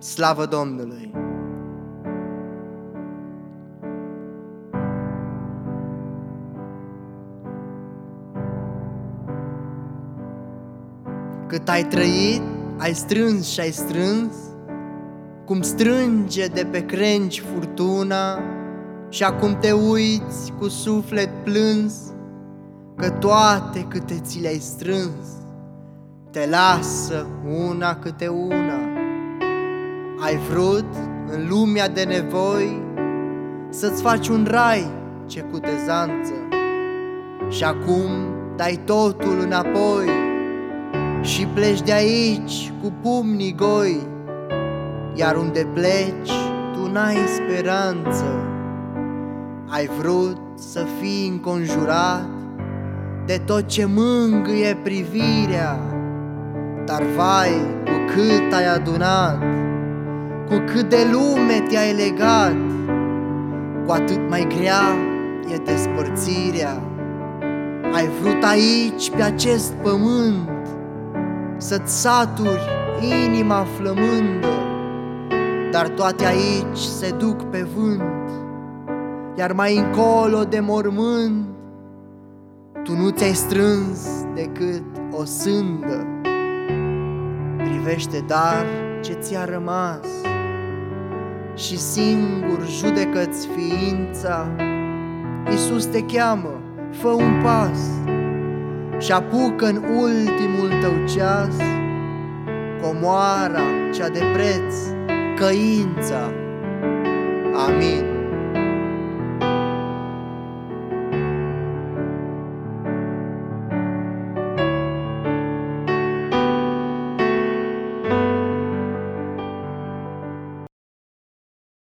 Slavă Domnului! Cât ai trăit, ai strâns și ai strâns, cum strânge de pe crengi furtuna, și acum te uiți cu suflet plâns, că toate câte ți le-ai strâns te lasă una câte una. Ai vrut în lumea de nevoi să-ți faci un rai ce cutezanță, și acum dai totul înapoi și pleci de aici cu pumnii goi, iar unde pleci tu n-ai speranță. Ai vrut să fii înconjurat de tot ce mângâie privirea, dar vai, cu cât ai adunat, cu cât de lume te-ai legat, cu atât mai grea e despărțirea. Ai vrut aici, pe acest pământ, să-ți saturi inima flămândă, dar toate aici se duc pe vânt, iar mai încolo de mormânt tu nu ți-ai strâns decât o sândă. Privește dar ce ți-a rămas și singur judecă-ți ființa. Iisus te cheamă, fă un pas și apucă în ultimul tău ceas comoara cea de preț, căința. Amin.